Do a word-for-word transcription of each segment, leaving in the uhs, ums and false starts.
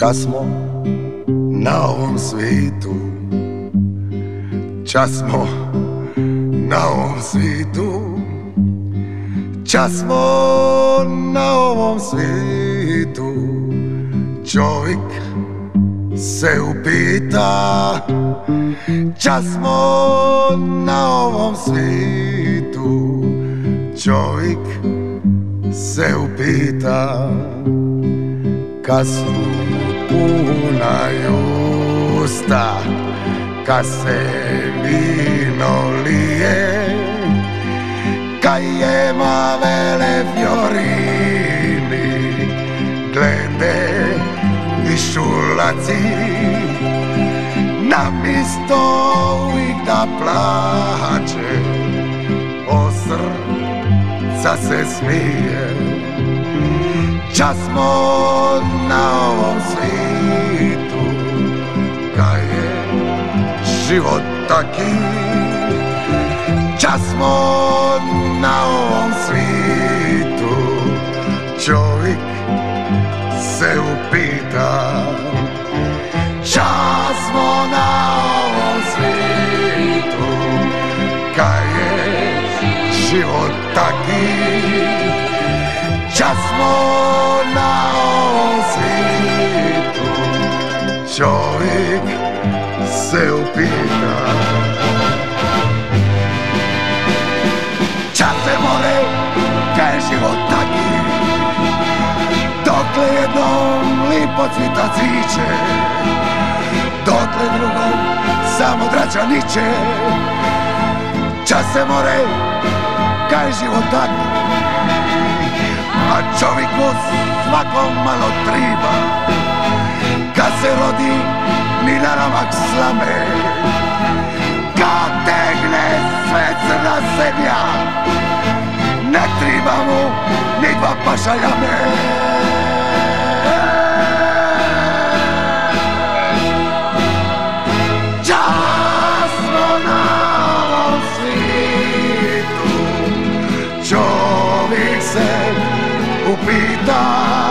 Čas smo na ovom svitu, čas smo na ovom svitu, čas smo na ovom svitu. Čovjek se upita, čas smo na ovom svitu. Čovjek se upita, kad su puna usta, kad se vino lije, kad jema vele fiorini, glede višulaci, namisto uvijek da plače, o srca se smije. Čas smo na ovom svitu, kad je život taki. Čas smo na ovom svitu, čovjek se upita. Čas smo na ovom svitu, kad je život taki. Čas smo na ovom svijetu, čovjek se upita. Čas se more, kaj je život taki, dokle jednom lipo cvita cviće, dokle drugom samo drača niče. Čas se more, kaj je život taki, a čovjek mu svakom malo triba. Kad se rodi ni na ramak slame, kad tegne sve crna zemlja, ne triba mu ni dva paša jame. Čas smo na ovom svijetu, čovjek se upita.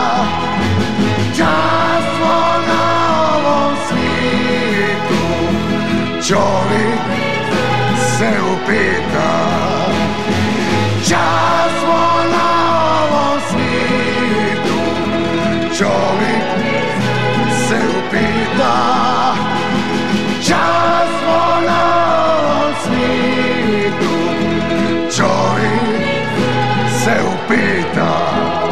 Čas smo na ovom svijetu, čovjek se upita. Čas smo na ovom svijetu, čovjek se upita. Čas smo na ovom svijetu, čovjek se upita.